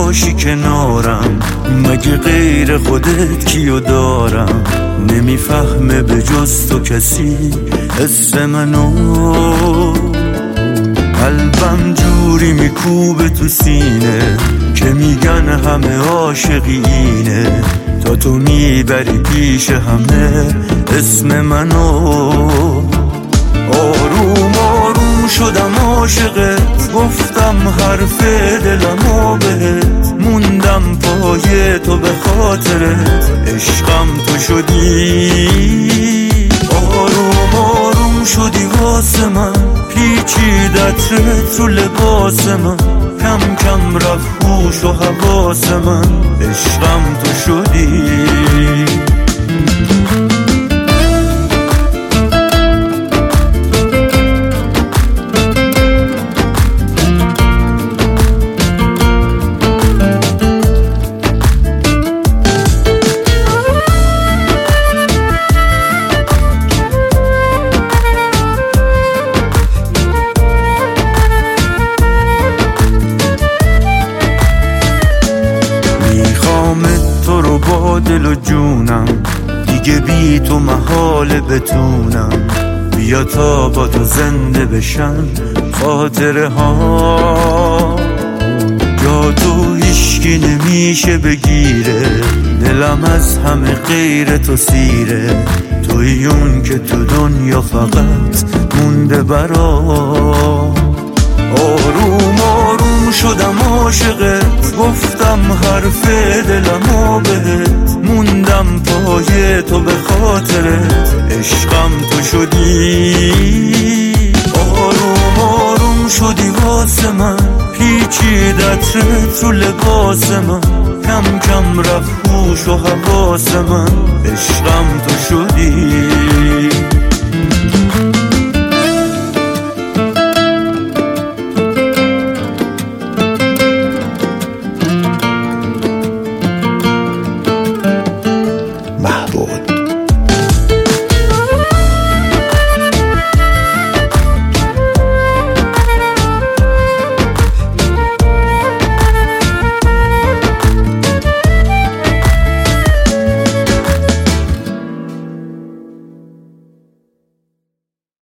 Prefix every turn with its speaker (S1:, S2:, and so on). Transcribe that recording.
S1: باشی کنارم، مگه غیر خودت کیو دارم؟ نمیفهمه به جز تو کسی اسم منو، قلبم جوری میکوبه تو سینه که میگن همه عاشقی اینه، تا تو میبری پیش همه اسم منو. آروم آروم شدم عاشقت، گفتم حرف دلمو بهت، موندم پای تو به خاطرت، عشقم تو شدی. آروم آروم شدی واسه من، پیچید عطرت رو لباس من، کم کم رفت هوش و حواس من، عشقم تو شدی. تو رو با دل و جونم، دیگه بی تو محاله بتونم، بیا تا با تو زنده بشن خاطره ها. جا تو هیچکی نمیشه بگیره، دلم از همه غیر تو سیره، توی اون که تو دنیا فقط مونده برا. آروم آروم شدم عاشقت، گفتم حرف دلمو بهت، موندم پای تو به خاطرت، عشقم تو شدی. آروم آروم شدی واسه من، پیچید عطرت رو لباس من، کم کم رفت هوش و حواس من، عشقم تو شدی.